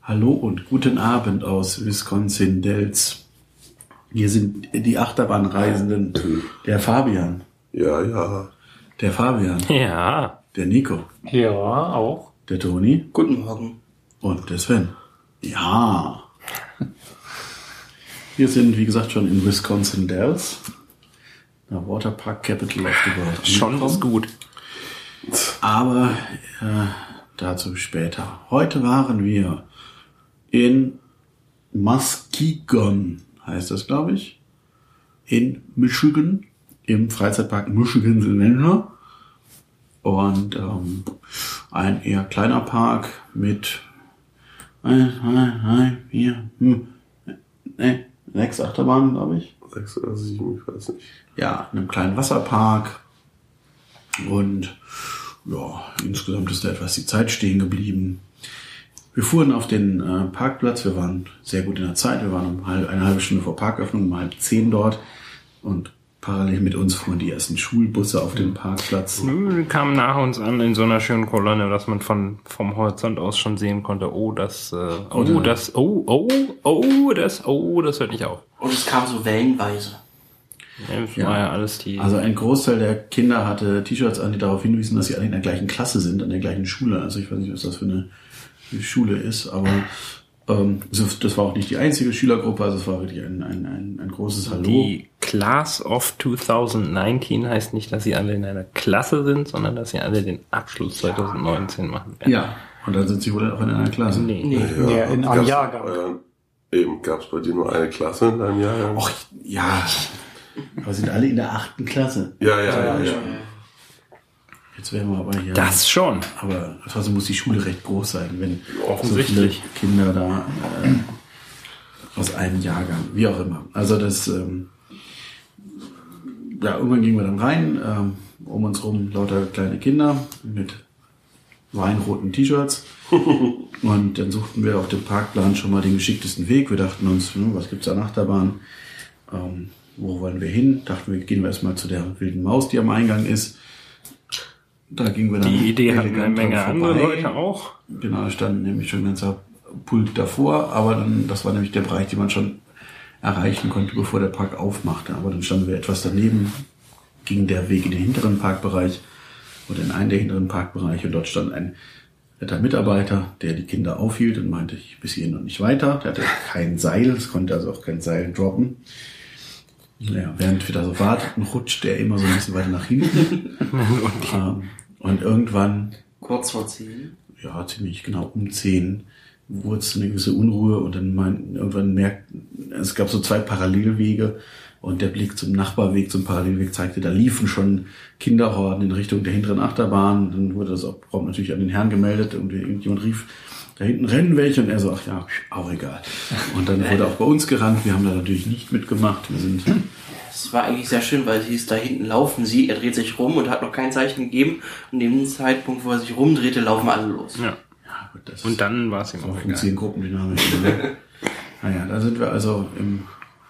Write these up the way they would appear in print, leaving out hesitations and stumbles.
Hallo und guten Abend aus Wisconsin Dells. Hier sind die Achterbahnreisenden. Der Fabian. Ja. Der Fabian. Ja. Der Nico. Ja, auch. Der Toni. Guten Morgen. Und der Sven. Ja. Wir sind, wie gesagt, schon in Wisconsin Dells. Der Waterpark Capital of the World. Schon ist gut. Aber dazu später. Heute waren wir in Muskegon, heißt das, glaube ich, in Michigan, im Freizeitpark Michigan Adventure. Und ein eher kleiner Park mit 6 Achterbahnen, glaube ich. 6 oder 7, ich weiß nicht. Ja, einem kleinen Wasserpark. Und ja, insgesamt ist da etwas die Zeit stehen geblieben. Wir fuhren auf den Parkplatz, wir waren sehr gut in der Zeit, wir waren eine halbe Stunde vor Parköffnung, um 9:30 dort und parallel mit uns fuhren die ersten Schulbusse auf den Parkplatz. Die kamen nach uns an in so einer schönen Kolonne, dass man vom Horizont aus schon sehen konnte, das hört nicht auf. Und es kam so wellenweise. Das war ja alles Also ein Großteil der Kinder hatte T-Shirts an, die darauf hinwiesen, dass sie alle in der gleichen Klasse sind, an der gleichen Schule. Also ich weiß nicht, was das für eine Schule ist, aber das war auch nicht die einzige Schülergruppe, also es war wirklich ein großes Hallo. Die Class of 2019 heißt nicht, dass sie alle in einer Klasse sind, sondern dass sie alle den Abschluss 2019 machen werden. Ja, und dann sind sie wohl auch in einer Klasse. Nee. Ja, in einem Jahrgang. Eben, gab es bei dir nur eine Klasse in deinem Jahrgang? Och, ja, aber sind alle in der 8. Klasse. Ja. Jetzt wären wir aber hier. Das schon. Aber trotzdem muss die Schule recht groß sein, wenn offensichtlich so viele Kinder da aus einem Jahrgang, wie auch immer. Also das, irgendwann gingen wir dann rein, um uns rum lauter kleine Kinder mit weinroten T-Shirts und dann suchten wir auf dem Parkplan schon mal den geschicktesten Weg. Wir dachten uns, was gibt's an Achterbahn? Wo wollen wir hin? Dachten wir, gehen wir erstmal zu der wilden Maus, die am Eingang ist. Da gingen wir dann. Die Idee hatten eine Menge andere Leute auch. Genau, da stand nämlich schon ein ganzer Pult davor, aber dann, das war nämlich der Bereich, den man schon erreichen konnte, bevor der Park aufmachte. Aber dann standen wir etwas daneben, ging der Weg in den hinteren Parkbereich oder in einen der hinteren Parkbereiche und dort stand ein netter Mitarbeiter, der die Kinder aufhielt und meinte, ich bis hierhin noch nicht weiter. Der hatte kein Seil, es konnte also auch kein Seil droppen. Ja, während wir da so warteten, rutscht er immer so ein bisschen weiter nach hinten. Und irgendwann... Kurz vor 10? Ja, ziemlich genau um 10 wurde es eine gewisse Unruhe und dann irgendwann es gab so 2 Parallelwege und der Blick zum Nachbarweg, zum Parallelweg zeigte, da liefen schon Kinderhorden in Richtung der hinteren Achterbahn. Dann wurde das auch prompt natürlich an den Herrn gemeldet und irgendjemand rief, da hinten rennen welche und er so, ach ja, auch egal. Und dann wurde auch bei uns gerannt, wir haben da natürlich nicht mitgemacht. Es war eigentlich sehr schön, weil es hieß, da hinten laufen sie, er dreht sich rum und hat noch kein Zeichen gegeben. Und in dem Zeitpunkt, wo er sich rumdrehte, laufen alle los. Ja, gut, das und dann war es ihm auch egal. 10 Gruppendynamik. Naja, da sind wir also im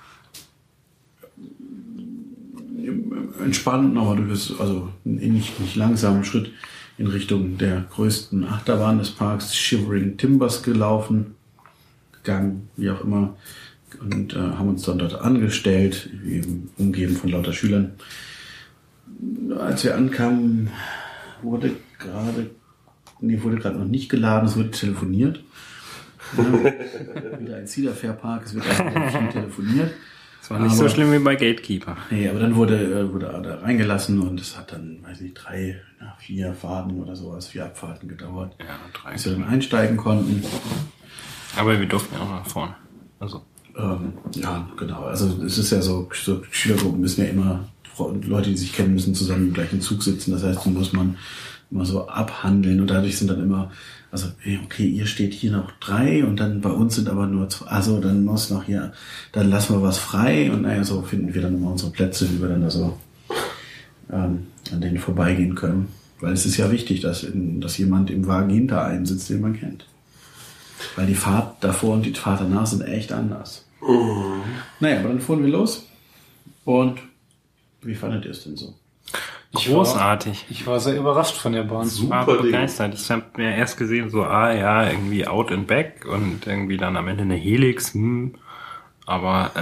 entspannten, aber durchaus nicht langsamen Schritt in Richtung der größten Achterbahn des Parks, Shivering Timbers gegangen, wie auch immer, und haben uns dann dort angestellt, eben umgeben von lauter Schülern. Als wir ankamen, wurde gerade noch nicht geladen, es wurde telefoniert. Ja, wieder ein Cedar Fair Park, es wird auch viel telefoniert. Das war nicht so schlimm wie bei Gatekeeper. Nee, aber dann wurde da reingelassen und es hat dann, 4 Fahrten oder sowas, 4 Abfahrten gedauert. Ja, 3. Bis wir dann einsteigen konnten. Aber wir durften ja auch nach vorne. Also. Ja, genau. Also es ist ja so Schülergruppen müssen ja immer, Leute, die sich kennen, müssen zusammen im gleichen Zug sitzen. Das heißt, die muss man immer so abhandeln und dadurch sind dann immer, also okay, ihr steht hier noch 3 und dann bei uns sind aber nur 2, also dann muss noch hier, dann lassen wir was frei und so finden wir dann immer unsere Plätze, wie wir dann da so an denen vorbeigehen können. Weil es ist ja wichtig, dass jemand im Wagen hinter einem sitzt, den man kennt. Weil die Fahrt davor und die Fahrt danach sind echt anders. Naja, aber dann fuhren wir los. Und wie fandet ihr es denn so? großartig. Ich war sehr überrascht von der Bahn. Ich war Super Ding. begeistert. Ich habe mir erst gesehen, so, irgendwie out and back und irgendwie dann am Ende eine Helix. Aber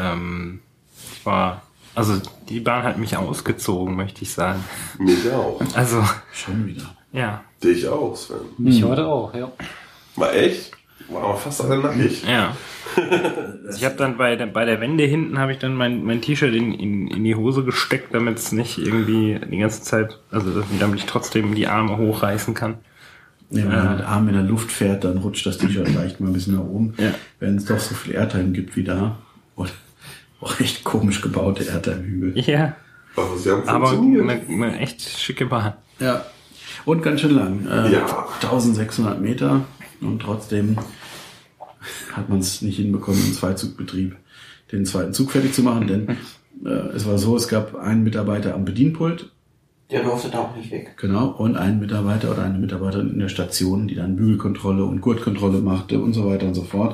die Bahn hat mich ausgezogen, möchte ich sagen. Mich auch. Also, Schon wieder. ja. Dich auch, Sven. Mich heute auch, ja. Mal echt? War aber fast alle nackig. Ja. Ich habe dann bei der Wende hinten habe ich dann mein T-Shirt in die Hose gesteckt, damit es nicht irgendwie die ganze Zeit, damit ich trotzdem die Arme hochreißen kann. Ja, wenn man mit Arm in der Luft fährt, dann rutscht das T-Shirt leicht mal ein bisschen nach oben. Ja. Wenn es doch so viel Airtime gibt wie da. Und auch echt komisch gebaute Airtime-Hügel. Ja. Aber sie haben Aber funktioniert. eine echt schicke Bahn. Ja. Und ganz schön lang. Ja. 1600 Meter. Und trotzdem hat man es nicht hinbekommen, im Zweizugbetrieb den zweiten Zug fertig zu machen. Denn es war so, es gab einen Mitarbeiter am Bedienpult. Der durfte da auch nicht weg. Genau. Und einen Mitarbeiter oder eine Mitarbeiterin in der Station, die dann Bügelkontrolle und Gurtkontrolle machte und so weiter und so fort.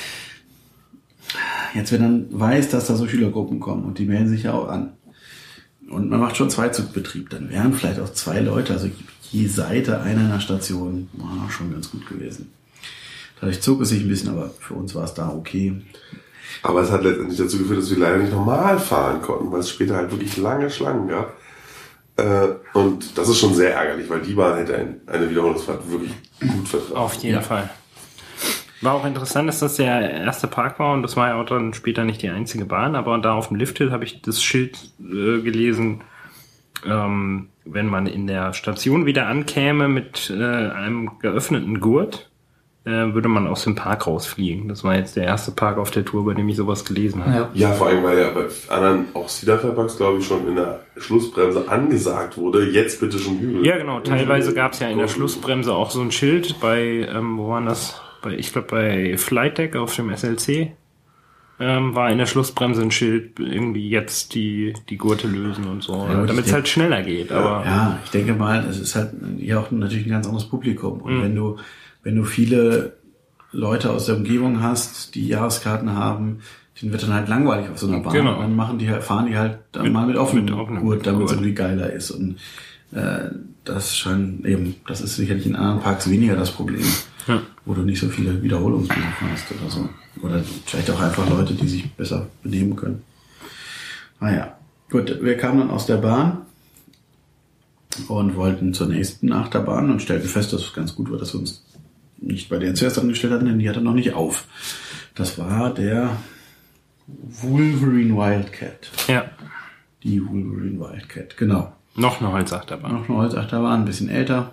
Jetzt, wenn man weiß, dass da so Schülergruppen kommen und die melden sich ja auch an und man macht schon Zweizugbetrieb, dann wären vielleicht auch 2 Leute, also je Seite einer Station, schon ganz gut gewesen. Dadurch zog es sich ein bisschen, aber für uns war es da okay. Aber es hat letztendlich dazu geführt, dass wir leider nicht normal fahren konnten, weil es später halt wirklich lange Schlangen gab. Und das ist schon sehr ärgerlich, weil die Bahn hätte eine Wiederholungsfahrt wirklich gut vertragen. Auf jeden Fall. War auch interessant, dass das der erste Park war und das war ja auch dann später nicht die einzige Bahn, aber da auf dem Lifthill habe ich das Schild gelesen, wenn man in der Station wieder ankäme mit einem geöffneten Gurt, würde man aus dem Park rausfliegen. Das war jetzt der erste Park auf der Tour, bei dem ich sowas gelesen habe. Ja. Ja, vor allem, weil ja bei anderen, auch Cedarfair-Parks, glaube ich, schon in der Schlussbremse angesagt wurde, jetzt bitte schon Hügel. Ja, genau. Teilweise gab es ja in der Schlussbremse auch so ein Schild bei, wo waren das? Ich glaube bei Flight Deck auf dem SLC war in der Schlussbremse ein Schild, irgendwie jetzt die Gurte lösen und so, Ja, damit es halt schneller geht. Aber Ja, ich denke mal, es ist halt ja auch natürlich ein ganz anderes Publikum. Und wenn du viele Leute aus der Umgebung hast, die Jahreskarten haben, denen wird dann halt langweilig auf so einer Bahn. Genau. Und dann fahren die halt dann mal mit offenem Gurt, damit es Gurt. irgendwie geiler ist. Und das ist sicherlich in anderen Parks weniger das Problem, wo du nicht so viele Wiederholungsbesucher hast oder so. Oder vielleicht auch einfach Leute, die sich besser benehmen können. Naja, gut, wir kamen dann aus der Bahn und wollten zur nächsten Achterbahn und stellten fest, dass es ganz gut war, dass wir uns nicht bei der zuerst angestellt hatten, denn die hatte noch nicht auf. Das war der Wolverine Wildcat. ja, Die Wolverine Wildcat, genau. noch eine Holzachterbahn. Noch eine Holzachterbahn, ein bisschen älter.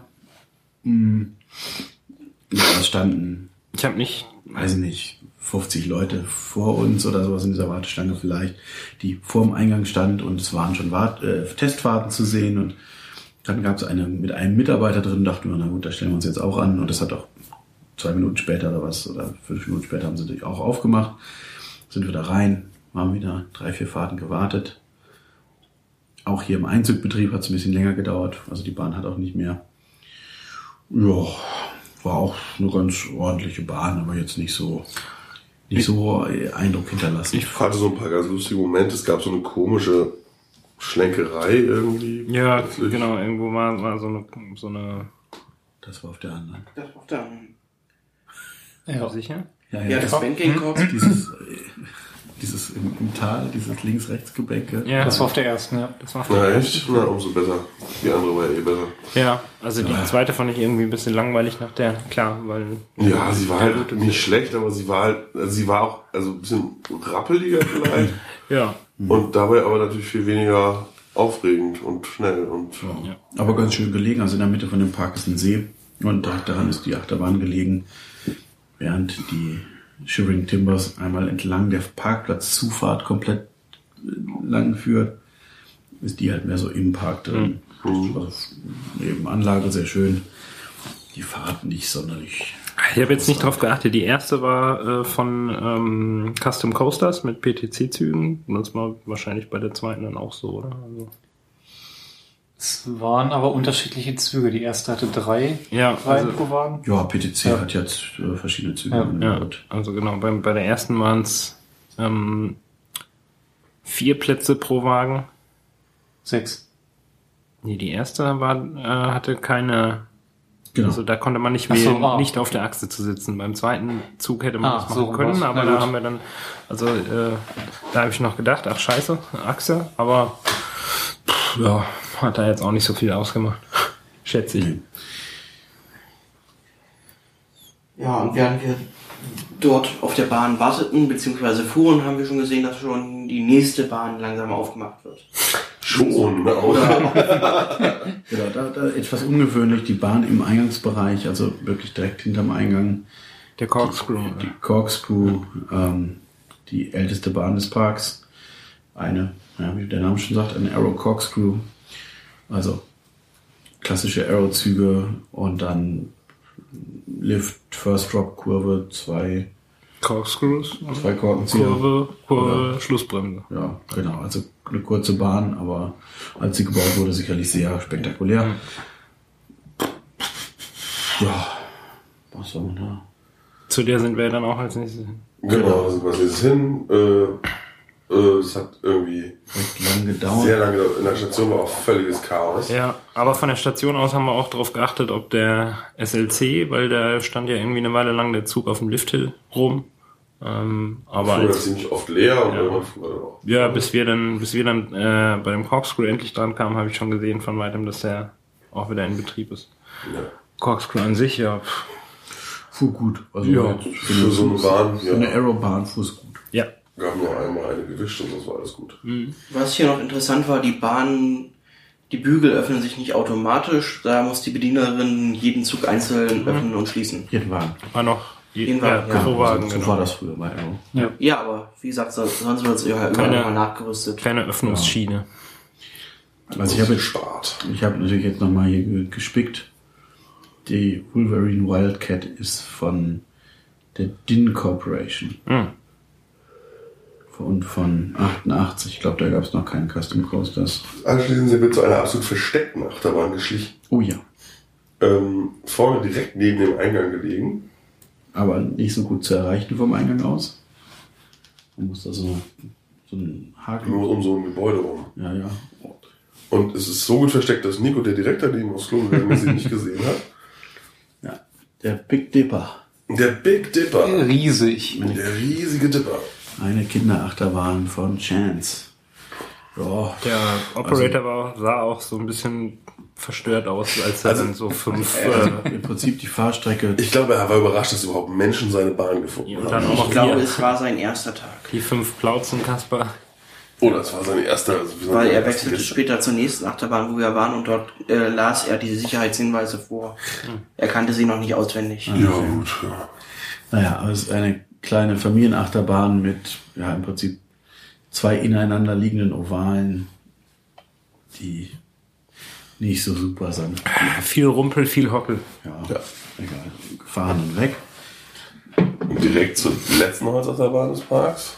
Ja, es standen, Ich habe nicht, weiß nicht, 50 Leute vor uns oder sowas in dieser Warteschlange vielleicht, die vor dem Eingang stand und es waren schon Testfahrten zu sehen und dann gab es eine mit einem Mitarbeiter drin, dachten wir, na gut, da stellen wir uns jetzt auch an und das hat auch 2 Minuten später oder was, oder 5 Minuten später haben sie natürlich auch aufgemacht, sind wir da rein, haben wieder 3-4 Fahrten gewartet. Auch hier im Einzugbetrieb hat es ein bisschen länger gedauert, also die Bahn hat auch nicht mehr. Ja, war auch eine ganz ordentliche Bahn, aber jetzt nicht so Eindruck hinterlassen. Ich hatte so ein paar ganz lustige Momente. Es gab so eine komische Schlenkerei irgendwie. ja, Plötzlich. genau, irgendwo war so eine, Das war auf der anderen. Das auf der, Ja. sicher? ja, das Banking-Korps. Dieses im Tal, dieses Links-Rechts-Gebänke. Ja, Das war auf der ersten, ja. das war Na echt? Na, umso besser. Die andere war besser. Ja, also die zweite fand ich irgendwie ein bisschen langweilig nach der, klar, weil... Ja, sie war halt nicht schlecht, aber sie war auch ein bisschen rappeliger vielleicht. Ja. Und dabei aber natürlich viel weniger aufregend und schnell und Ja. Aber ganz schön gelegen. Also in der Mitte von dem Park ist ein See und direkt daran ist die Achterbahn gelegen. Während die Shivering Timbers einmal entlang der Parkplatzzufahrt komplett lang führt, ist die halt mehr so im Park drin. Also Nebenanlage sehr schön. Die Fahrt nicht sonderlich. Ich habe jetzt nicht drauf geachtet. Die erste war von Custom Coasters mit PTC-Zügen. Und das war wahrscheinlich bei der zweiten dann auch so, oder? Also, Es waren aber unterschiedliche Züge. Die erste hatte 3 ja, Reihen also, pro Wagen. Ja, PTC hat jetzt verschiedene Züge. Ja. angebaut. also genau, bei der ersten waren es 4 Plätze pro Wagen. 6. Nee, die erste hatte keine... Genau. Also da konnte man nicht Ach so, wählen, nicht auf der Achse zu sitzen. Beim zweiten Zug hätte man das machen so können, was. aber Na da gut. haben wir dann, also da habe ich noch gedacht, ach scheiße, Achse, aber ja, hat da jetzt auch nicht so viel ausgemacht. Schätze ich. Ja, und während wir dort auf der Bahn warteten, beziehungsweise fuhren, haben wir schon gesehen, dass schon die nächste Bahn langsam aufgemacht wird. Schon, ne? Genau, da etwas ungewöhnlich, die Bahn im Eingangsbereich, also wirklich direkt hinterm Eingang. Der Corkscrew. Die Corkscrew, die älteste Bahn des Parks. Wie der Name schon sagt, eine Arrow Corkscrew. Also klassische Arrow-Züge und dann Lift, First Drop, Kurve, zwei Corkscrews. Korkenzieher. Kurve, Schlussbremse. Ja, genau. Also eine kurze Bahn, aber als sie gebaut wurde, sicherlich sehr spektakulär. Ja, was soll man da? Zu der sind wir dann auch als nächstes hin. Genau, da sind wir als nächstes hin. Es hat irgendwie Recht lang gedauert. sehr lange gedauert. In der Station war auch völliges Chaos. Ja, aber von der Station aus haben wir auch darauf geachtet, ob der SLC, weil da stand ja irgendwie eine Weile lang der Zug auf dem Lifthill rum. Aber Fuhr das ziemlich oft leer und Ja. irgendwann fuhr er dann auch. ja, bis wir dann bei dem Corkscrew endlich dran kamen, habe ich schon gesehen von weitem, dass der auch wieder in Betrieb ist. Ja. Corkscrew an sich, ja. Fuhr gut. Also Ja, Für so eine Bahn, für eine ja, Arrow-Bahn fuhr es gut. Ja. gab nur einmal eine gewischt und das war alles gut. Was hier noch interessant war, die Bügel öffnen sich nicht automatisch, da muss die Bedienerin jeden Zug einzeln öffnen und schließen. Jeden Wagen. War noch Den Wagen, ja. pro Wagen, So genau. war das früher bei Arrow. Ja, aber wie gesagt, sonst wird es ja Keine- immer nachgerüstet. Keine Öffnungsschiene. Also ich habe Spart. natürlich jetzt nochmal hier gespickt. Die Wolverine Wildcat ist von der DIN Corporation. Und von 88. Ich glaube, da gab es noch keinen Custom Coasters. Anschließend sind wir zu einer absolut versteckten Achterbahn geschlichen. Oh ja. Vorne direkt neben dem Eingang gelegen. Aber nicht so gut zu erreichen vom Eingang aus. Man muss da so einen Haken. Nur um so ein Gebäude rum. Ja, ja. Und es ist so gut versteckt, dass Nico, der direkt daneben aus Klo gegangen ist, sie nicht gesehen hat. Ja. Der Big Dipper. Der Big Dipper. Riesig. Der riesige Dipper. Eine Kinderachterbahn von Chance. Ja, Der Operator sah auch so ein bisschen verstört aus, als er dann so 5 im Prinzip die Fahrstrecke. Ich glaube, er war überrascht, dass überhaupt Menschen seine Bahn gefunden und haben. dann auch Ich noch glaube, vier, es war sein erster Tag. die 5 Plauzen, Kasper. Oder es war seine erste. Also wie Weil seine er erste wechselte Liste. später zur nächsten Achterbahn, wo wir waren, und dort las er diese Sicherheitshinweise vor. Er kannte sie noch nicht auswendig. Ja, gut. Ja. Naja, aber es ist eine kleine Familienachterbahn mit, ja, im Prinzip 2 ineinander liegenden Ovalen, die nicht so super sind. Viel Rumpel, viel Hockel. Ja, Ja. egal. Fahren und weg. Und direkt zur letzten Holzachterbahn des Parks.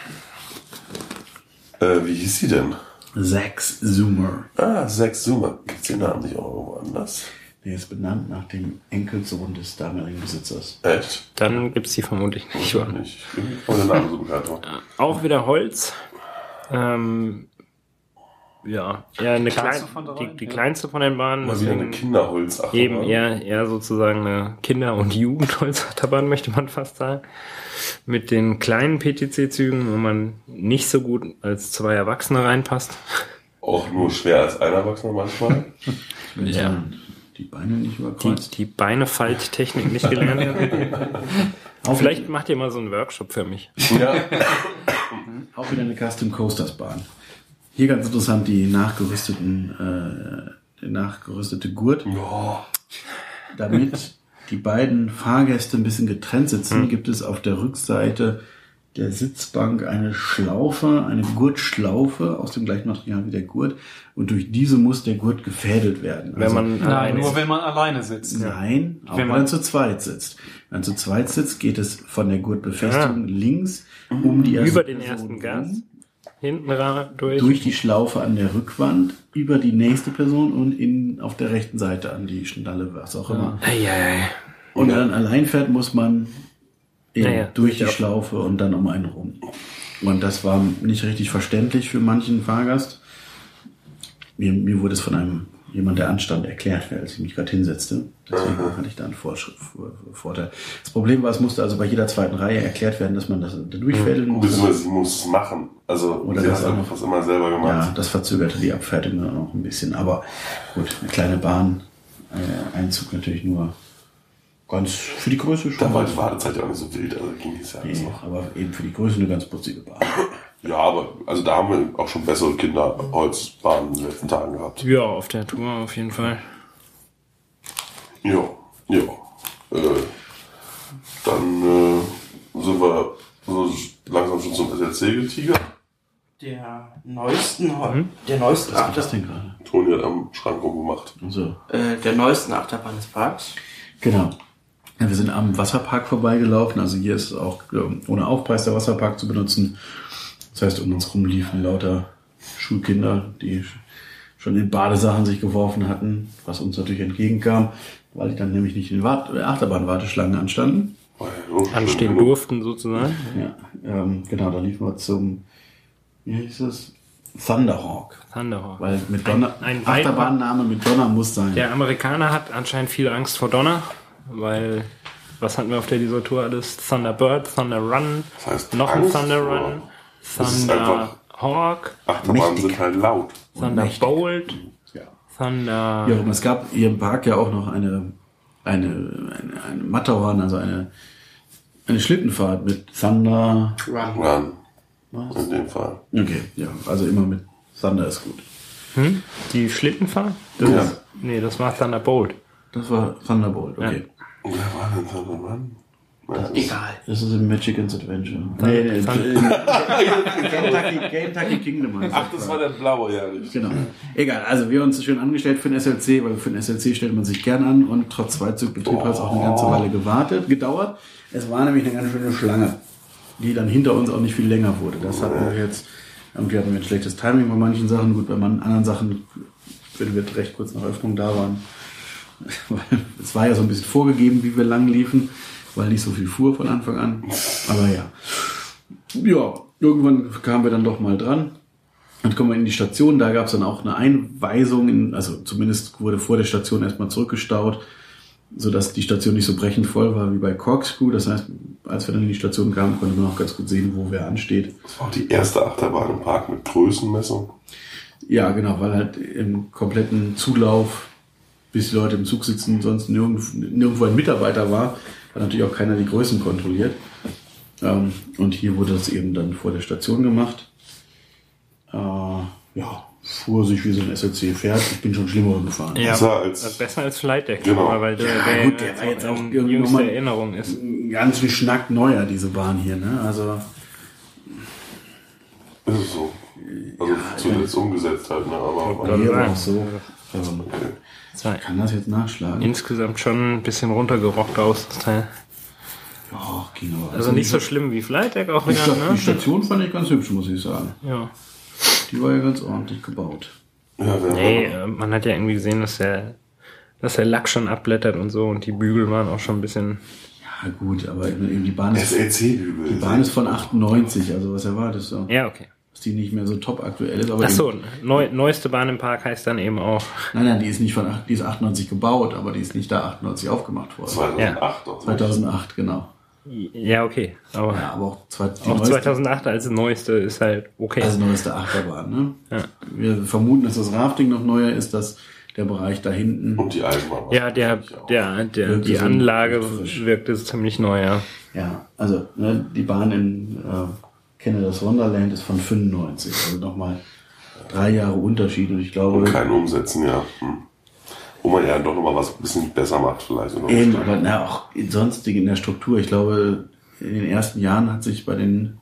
Wie hieß sie denn? Zack's Zoomer. Zack Zoomer. Gibt's den Namen nicht auch irgendwo anders? Der ist benannt nach dem Enkelsohn des damaligen Besitzers. Echt? Dann gibt's die vermutlich nicht. Ich auch nicht. Irgendwie kommt der Name so bekannt vor. Auch wieder Holz. Ja, eher eine Kleinste von kleine, dreien, die ja. kleinste von den Bahnen. Mal wieder eine Deswegen Kinderholzachterbahn. eben eher sozusagen eine Kinder- und Jugendholzachterbahn, möchte man fast sagen. Mit den kleinen PTC-Zügen, wo man nicht so gut als 2 Erwachsene reinpasst. Auch nur schwer als ein Erwachsener manchmal. Wenn Ja. man die Beine nicht überkreuzt. Die Beinefalttechnik nicht gelernt hat. Vielleicht macht ihr mal so einen Workshop für mich. Ja. Auch wieder eine Custom Coasters Bahn. Hier ganz interessant die nachgerüstete Gurt. Ja. Damit die beiden Fahrgäste ein bisschen getrennt sitzen, gibt es auf der Rückseite der Sitzbank eine Schlaufe, eine Gurtschlaufe aus dem gleichen Material wie der Gurt. Und durch diese muss der Gurt gefädelt werden. Wenn man Nein, alleine nur ist. wenn man alleine sitzt. Nein, auch wenn man- man zu zweit sitzt. Wenn man zu zweit sitzt, geht es von der Gurtbefestigung links um die erste über den Person ersten Gas, rum, hinten durch. durch die Schlaufe an der Rückwand, über die nächste Person und auf der rechten Seite an die Schnalle, was auch immer. Eieiei. Und wenn man allein fährt, muss man eben Naja, durch die sicher. Schlaufe und dann um einen rum. Und das war nicht richtig verständlich für manchen Fahrgast. Mir wurde es von einem jemand der Anstand erklärt wäre, als ich mich gerade hinsetzte. Deswegen hatte ich da einen Vorteil. Das Problem war, es musste also bei jeder zweiten Reihe erklärt werden, dass man das da durchfädeln muss. Beziehungsweise sie muss es machen. Also Oder sie das hat auch einfach fast immer selber gemacht. Ja, das verzögerte die Abfertigung dann auch ein bisschen. Aber gut, eine kleine Bahn, Einzug natürlich nur ganz für die Größe schon. Da war die Wartezeit ja auch nicht so wild, also ging es ja alles noch. Aber eben für die Größe eine ganz putzige Bahn. Ja, aber also da haben wir auch schon bessere Kinderholzbahnen in den letzten Tagen gehabt. Ja, auf der Tour auf jeden Fall. Ja. Dann sind wir so langsam schon zum SLC getigert. Der neuesten Achterbahn. Das denn gerade? Toni hat am Schrank rumgemacht. So. Der neuesten Achterbahn des Parks. Genau. Ja, wir sind am Wasserpark vorbeigelaufen. Also hier ist auch ohne Aufpreis der Wasserpark zu benutzen. Das heißt, um uns rum liefen lauter Schulkinder, die schon in Badesachen sich geworfen hatten, was uns natürlich entgegenkam, weil die dann nämlich nicht in Achterbahnwarteschlangen anstanden. Anstehen durften sozusagen. Ja, genau, da liefen wir zum, wie hieß es? Thunderhawk. Thunderhawk. Weil mit Donner, ein Achterbahnname mit Donner muss sein. Der Amerikaner hat anscheinend viel Angst vor Donner, weil, was hatten wir auf dieser Tour alles? Thunderbird, Thunder Run, Das heißt, noch ein Angst Thunder vor- Run, Das ist einfach- Thunderhawk, Achterbahnen sind halt laut. Thunderbolt, Ja. Thunder... Ja, und es gab hier im Park ja auch noch eine Matterhorn, also eine Schlittenfahrt mit Thunder. Run. In dem Fall. Okay, ja, also immer mit Thunder ist gut. Die Schlittenfahrt? Ja. Nee, das war Thunderbolt. Das war Thunderbolt, okay. Wer war denn Thunder Run? Egal. Das ist im Magic's Adventure. Nee, Kentucky Kingdom. heißt Ach, das war der blaue, ja. Richtig. Genau. Egal, also wir haben uns schön angestellt für den SLC, weil für den SLC stellt man sich gern an und trotz Zweizugbetrieb hat es auch eine ganze Weile gedauert. Es war nämlich eine ganz schöne Schlange, die dann hinter uns auch nicht viel länger wurde. Das hatten wir jetzt, irgendwie hatten wir ein schlechtes Timing bei manchen Sachen, gut, bei anderen Sachen, wenn wir recht kurz nach Öffnung da waren. Es war ja so ein bisschen vorgegeben, wie wir lang liefen, weil nicht so viel fuhr von Anfang an. Aber ja. Ja, irgendwann kamen wir dann doch mal dran. Dann kommen wir in die Station, da gab es dann auch eine Einweisung, also zumindest wurde vor der Station erstmal zurückgestaut, sodass die Station nicht so brechend voll war wie bei Corkscrew. Das heißt, als wir dann in die Station kamen, konnte man auch ganz gut sehen, wo wer ansteht. Das war auch die erste Achterbahn im Park mit Größenmessung. Ja, genau, weil halt im kompletten Zulauf, bis die Leute im Zug sitzen, sonst nirgendwo ein Mitarbeiter war, hat natürlich auch keiner die Größen kontrolliert. Und hier wurde das eben dann vor der Station gemacht. Ja, fuhr sich wie so ein SLC fährt. Ich bin schon schlimmer gefahren. Ja, Besser besser als Flight Deck, Genau. weil der gut, der war jetzt auch irgendwie jüngste nochmal- Erinnerung ist. Ganz wie Schnack neuer, diese Bahn hier, ne? Also, Ist es so. Also zuletzt umgesetzt halt, ne? Aber hier sagen. auch so. Das war Kann das jetzt nachschlagen? insgesamt schon ein bisschen runtergerockt aus, das Teil. Ja, ging aber. Also nicht so schlimm wie Flight Deck auch Die, wieder, die ne? Station fand ich ganz hübsch, muss ich sagen. Ja. Die war ja ganz ordentlich gebaut. ja, Nee, man hat ja irgendwie gesehen, dass der Lack schon abblättert und so und die Bügel waren auch schon ein bisschen... Ja, gut, aber eben die Bahn ist, SLC-Bügel. die Bahn ist von 98, also was erwartest du? Ja, okay. Dass die nicht mehr so top aktuell ist. Aber Ach so, neueste Bahn im Park heißt dann eben auch... Nein, die ist nicht die ist 98 gebaut, aber die ist nicht da 98 aufgemacht worden. 2008 doch. 2008, genau. Ja, okay. Aber Ja, aber auch, die auch neueste, 2008 als neueste ist halt okay. also neueste Achterbahn, ne? Ja. Wir vermuten, dass das Rafting noch neuer ist, dass der Bereich da hinten, Und die Eisenbahn. Ja, die Anlage wirkte ziemlich neu, ja. ja, also, ne, die Bahn in Canada's Wonderland ist von 95, also nochmal 3 Jahre Unterschied und ich glaube, Und kein Umsetzen, ja. Wo man ja doch nochmal was ein bisschen besser macht vielleicht. Oder eben, aber auch sonstigen in der Struktur. Ich glaube, in den ersten Jahren hat sich bei den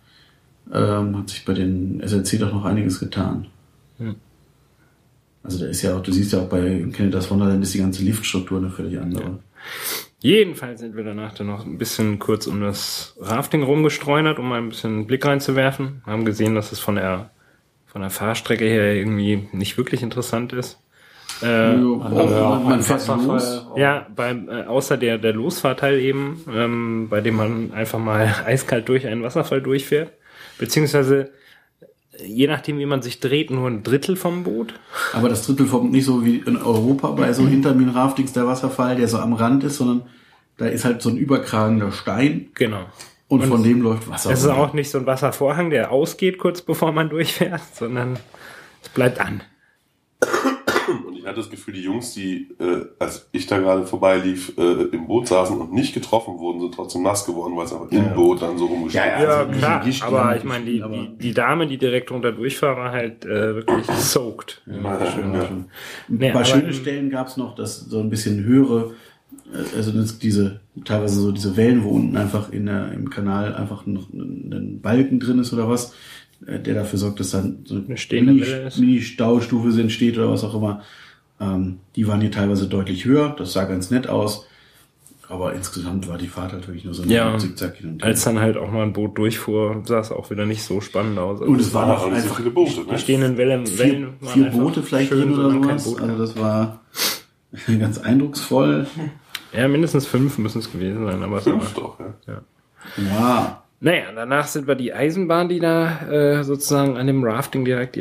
SLC doch noch einiges getan. Also da ist ja auch, du siehst ja auch bei Canada's Wonderland ist die ganze Liftstruktur eine völlig andere. Jedenfalls sind wir danach dann noch ein bisschen kurz um das Rafting rumgestreunert, um mal ein bisschen einen Blick reinzuwerfen. Haben gesehen, dass es von der Fahrstrecke her irgendwie nicht wirklich interessant ist. Man fährt los. Ja, außer der Losfahrteil eben, bei dem man einfach mal eiskalt durch einen Wasserfall durchfährt. Beziehungsweise je nachdem, wie man sich dreht, nur ein Drittel vom Boot. Aber das Drittel vom, nicht so wie in Europa bei so Hintermin-Raftings der Wasserfall, der so am Rand ist, sondern da ist halt so ein überkragender Stein. Genau. Und von dem läuft Wasser. Es ist runter. auch nicht so ein Wasservorhang, der ausgeht kurz bevor man durchfährt, sondern es bleibt an. Und ich hatte das Gefühl, die Jungs, die, als ich da gerade vorbeilief, im Boot saßen und nicht getroffen wurden, sind trotzdem nass geworden, weil es einfach im Boot dann so rumgeschwommen ist. Ja, also klar, nicht aber gespielt, ich meine, aber- die Dame, die direkt runter durchfahr, war halt wirklich soaked. Ein Nee, paar aber schöne im- Stellen gab's noch, dass so ein bisschen höhere, also teilweise so diese Wellen, wo unten einfach im Kanal einfach noch ein Balken drin ist oder was, der dafür sorgt, dass dann so Eine stehende Welle ist. Mini-Staustufe entsteht oder was auch immer. Die waren hier teilweise deutlich höher, das sah ganz nett aus, aber insgesamt war die Fahrt halt wirklich nur so ein Zickzack hin und her. Als dann halt auch mal ein Boot durchfuhr, sah es auch wieder nicht so spannend aus. Und es waren auch auch nicht so einfach viele Boote, die ne? stehenden Wellen vier waren einfach Boote vielleicht schön, drin oder solange kein sowas. Boot Also war. das war ganz eindrucksvoll. Ja, mindestens 5 müssen es gewesen sein, aber es 5 war. doch, ja. Ja, Naja, danach sind wir die Eisenbahn, die da sozusagen an dem Rafting direkt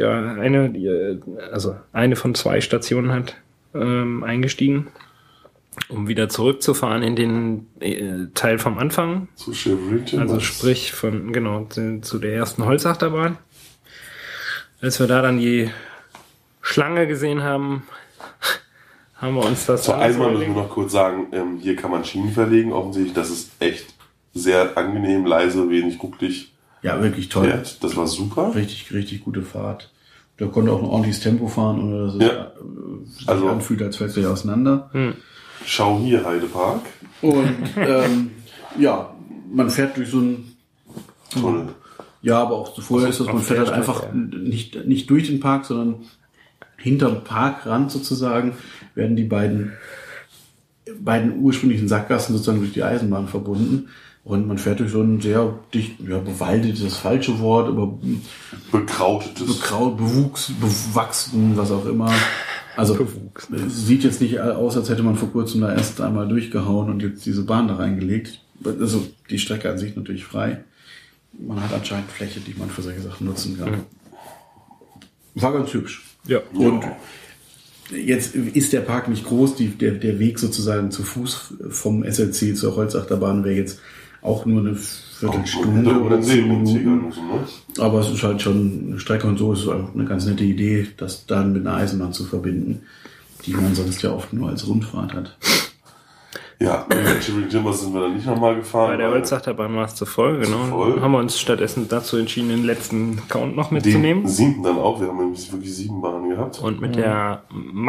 eine von 2 Stationen hat, eingestiegen, um wieder zurückzufahren in den Teil vom Anfang. Zu Chivalry Timbers. Also sprich zu der ersten Holzachterbahn. Als wir da dann die Schlange gesehen haben, haben wir uns das Zur Eisenbahn müssen wir überlegt. noch kurz sagen, hier kann man Schienen verlegen, offensichtlich. Das ist echt sehr angenehm, leise, wenig rucklig. ja, wirklich toll. Fährt. Das war super. Richtig, richtig gute Fahrt. Da konnte auch ein ordentliches Tempo fahren, ohne dass es sich Also- anfühlt, als fällst du ja auseinander. Schau hier, Heidepark. Und ja, man fährt durch so ein, Tunnel. ja, aber auch vorher ist das, man fährt halt einfach nicht durch den Park, sondern hinterm Parkrand sozusagen werden die beiden ursprünglichen Sackgassen sozusagen durch die Eisenbahn verbunden. Und man fährt durch so ein sehr dicht, ja, bewaldetes, das falsche Wort, aber Bekrautetes. bewachsen, was auch immer. Also es sieht jetzt nicht aus, als hätte man vor kurzem da erst einmal durchgehauen und jetzt diese Bahn da reingelegt. Also die Strecke an sich natürlich frei. Man hat anscheinend Fläche, die man für solche Sachen nutzen kann. War ganz hübsch. Ja. Und jetzt ist der Park nicht groß, der Weg sozusagen zu Fuß vom SLC zur Holzachterbahn wäre jetzt auch nur eine Viertelstunde oder 10 Minuten. Aber es ist halt schon eine Strecke und so ist es auch eine ganz nette Idee, das dann mit einer Eisenbahn zu verbinden, die man sonst ja oft nur als Rundfahrt hat. Ja, mit Chivalry Timbers sind wir dann nicht nochmal gefahren. Bei der weil Holzachterbahn war es zu voll, genau. voll. Haben wir uns stattdessen dazu entschieden, den letzten Count noch Den mitzunehmen. 7. dann auch. Wir haben nämlich wirklich 7 Bahnen gehabt. Und mit der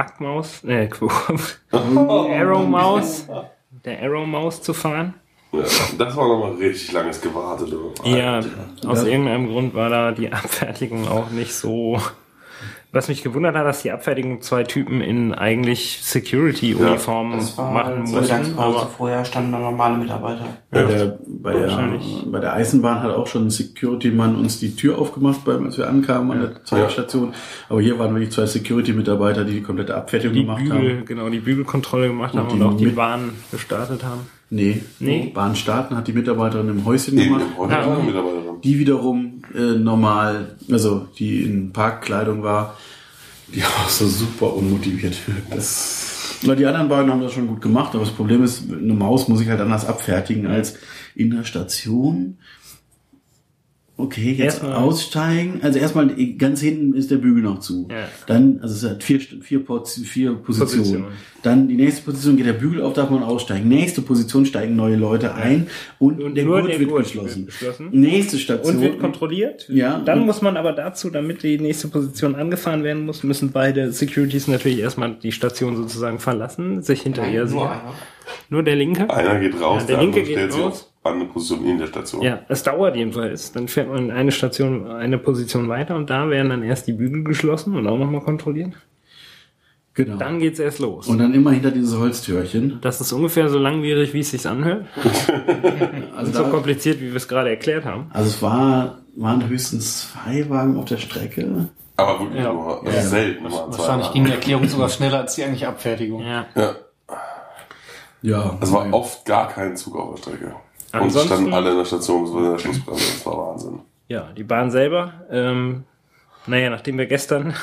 Arrow-Maus zu fahren. Ja, das war nochmal richtig langes Gewartet. Ja, aus Ja. irgendeinem Grund war da die Abfertigung auch nicht so. Was mich gewundert hat, dass die Abfertigung 2 Typen in eigentlich Security-Uniformen Das war machen halt zur mussten. Mittagspause. Aber Vorher standen da normale Mitarbeiter. Bei der Eisenbahn hat auch schon ein Security-Mann uns die Tür aufgemacht, als wir ankamen an der Zeitstation. Aber hier waren wirklich 2 Security-Mitarbeiter, die komplette Abfertigung gemacht haben. die Bügelkontrolle gemacht haben Und und auch die mit- Bahn gestartet haben. Nee. Bahn starten hat die Mitarbeiterin im Häuschen Eben gemacht. im heute Ja. Mitarbeiterin. Die wiederum normal, also die in Parkkleidung war, die auch so super unmotiviert wirkte. Na, die anderen beiden haben das schon gut gemacht, aber das Problem ist, eine Maus muss ich halt anders abfertigen als in der Station. Okay, jetzt Erstmal- aussteigen. Also erstmal ganz hinten ist der Bügel noch zu. Ja. Dann, also es hat vier Positionen. Positionen. Dann die nächste Position geht der Bügel auf, darf man aussteigen. Nächste Position steigen neue Leute ein und der nur Gurt der wird Gurt geschlossen. wird geschlossen. Nächste Station. Und wird kontrolliert. Ja. Dann muss man aber dazu, damit die nächste Position angefahren werden muss, müssen beide Securities natürlich erstmal die Station sozusagen verlassen, sich hinter ihr sehen. Nur einer. Nur der linke. Einer geht raus, Ja, der linke andere stellt geht sich raus. auf eine Position in der Station. Ja, es dauert jedenfalls. Dann fährt man eine Position weiter und da werden dann erst die Bügel geschlossen und auch nochmal kontrolliert. Genau. Dann geht's erst los. Und dann immer hinter dieses Holztürchen. Das ist ungefähr so langwierig, wie es sich anhört. Also, So kompliziert, wie wir es gerade erklärt haben. also es waren höchstens 2 Wagen auf der Strecke. Aber wirklich Ja. nur Ja. selten. Mal Wahrscheinlich ging die Erklärung sogar schneller als die eigentliche Abfertigung. Ja. Ja, Ja. es war oft gar kein Zug auf der Strecke. Und es Ansonsten- standen alle in der Station, bis in der Schlussbremse. Das war Wahnsinn. Ja, die Bahn selber, Naja, nachdem wir gestern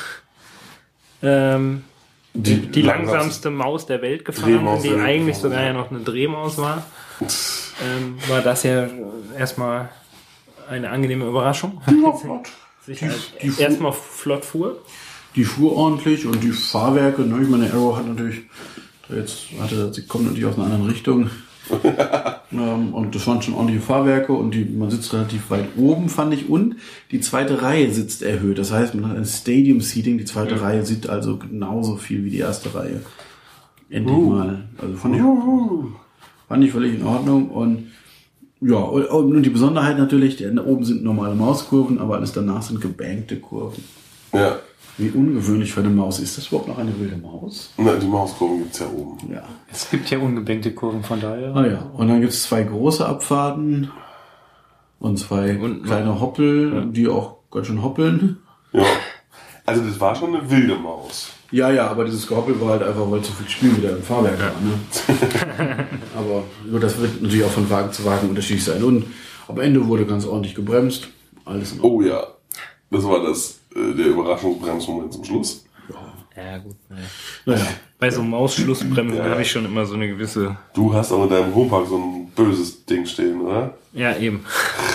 die langsamste Maus der Welt gefahren Drehmaus sind, die der Welt eigentlich gefahren, sogar ja noch eine Drehmaus war, war das ja erstmal eine angenehme Überraschung. Sich halt erstmal flott fuhr. Die fuhr ordentlich und die Fahrwerke, ne, ich meine, Arrow hat natürlich, sie kommt natürlich aus einer anderen Richtung. Und das waren schon ordentliche Fahrwerke und man sitzt relativ weit oben, fand ich, und die zweite Reihe sitzt erhöht. Das heißt, man hat ein Stadium-Seating, die zweite Reihe sieht also genauso viel wie die erste Reihe. Endlich mal. Also fand ich völlig in Ordnung. Und ja, und die Besonderheit natürlich, da oben sind normale Mauskurven, aber alles danach sind gebankte Kurven. Ja. Wie ungewöhnlich für eine Maus. Ist das überhaupt noch eine wilde Maus? Na, die Mauskurven gibt's ja oben. Ja. Es gibt ja ungebankte Kurven, von daher. Ah ja. Und dann gibt's 2 große Abfahrten und 2 kleine Hoppel, die auch ganz schön hoppeln. Ja. Also das war schon eine wilde Maus. Ja, aber dieses Gehoppel war halt einfach, weil zu viel Spiel wieder im Fahrwerk war. Ne? Aber nur das wird natürlich auch von Wagen zu Wagen unterschiedlich sein. Und am Ende wurde ganz ordentlich gebremst. Alles in Ordnung. Oh ja. Das war der Überraschungsbremsmoment zum Schluss. Ja, gut. Naja. Bei so Mausschlussbremsen habe ich schon immer so eine gewisse... Du hast auch in deinem Homepark so ein böses Ding stehen, oder? Ja, eben.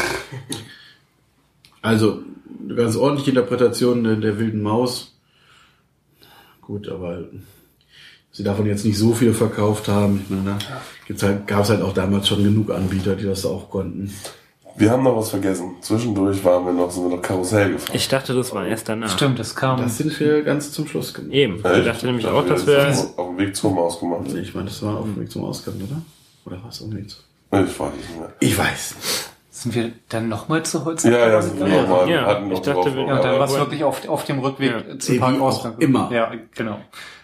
Also, eine ganz ordentliche Interpretation der wilden Maus. Gut, aber sie davon jetzt nicht so viele verkauft haben. Ich meine, da gab es halt auch damals schon genug Anbieter, die das auch konnten. Wir haben noch was vergessen. Zwischendurch sind wir noch Karussell gefahren. Ich dachte, das war erst danach. Stimmt, das kam. Das sind wir ganz zum Schluss gemacht. Eben. Ich dachte nämlich auch, dass wir... auf dem Weg zur Maus gemacht. Nee, ich meine, das war auf dem Weg zum Ausgang, oder? Oder was auf dem Weg zum... Ich weiß nicht mehr. Ich weiß. Sind wir dann nochmal zu Holz? Ja, sind wir nochmal. Ja, Hatten noch ich dachte, drauf. wir- Ja, und dann war es aber- wirklich auf dem Rückweg zum Wie Parkausgang. auch immer. Ja, genau.